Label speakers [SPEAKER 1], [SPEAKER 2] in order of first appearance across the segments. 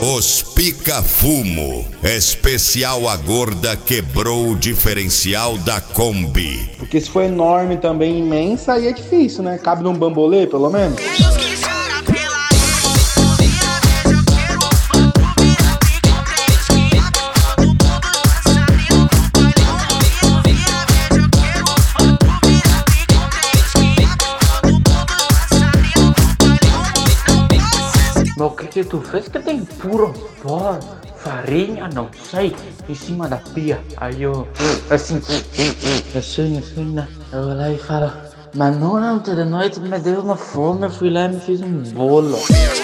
[SPEAKER 1] Os pica-fumo. Especial a gorda quebrou o diferencial da Kombi.
[SPEAKER 2] Porque se for enorme também, imensa, aí é difícil, né? Cabe num bambolê, pelo menos?
[SPEAKER 3] Mas o que tu fez que tem puro pó, farinha, não sei, em cima da pia. Aí eu, assim, né? Eu vou lá e falo, mas não, ontem de noite me deu uma fome, eu fui lá e me fiz um bolo.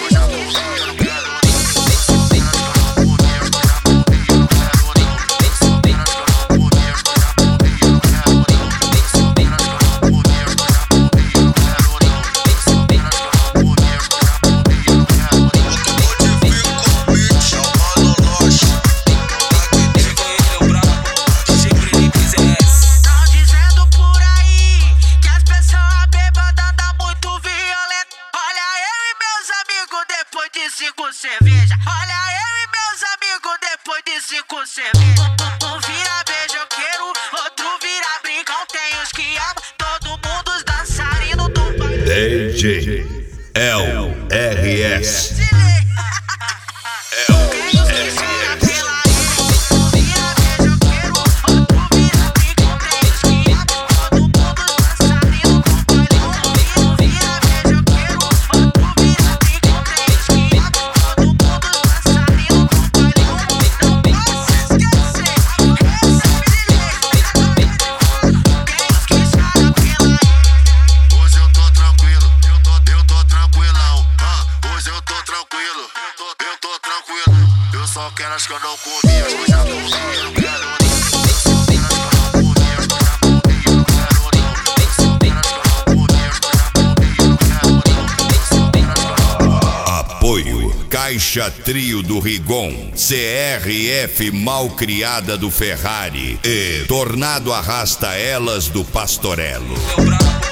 [SPEAKER 4] Cerveja, olha eu e meus amigos depois de 5 cervejas. Um vira beijoqueiro, outro vira brincão. Tem os que amam, todo mundo os dançarinos do baile.
[SPEAKER 1] DJ LRS.
[SPEAKER 5] Só quero as que eu não comi, as que eu já comi, eu quero
[SPEAKER 1] Apoio Caixa Trio do Rigon, CRF Malcriada do Ferrari e Tornado Arrasta Elas do Pastorello.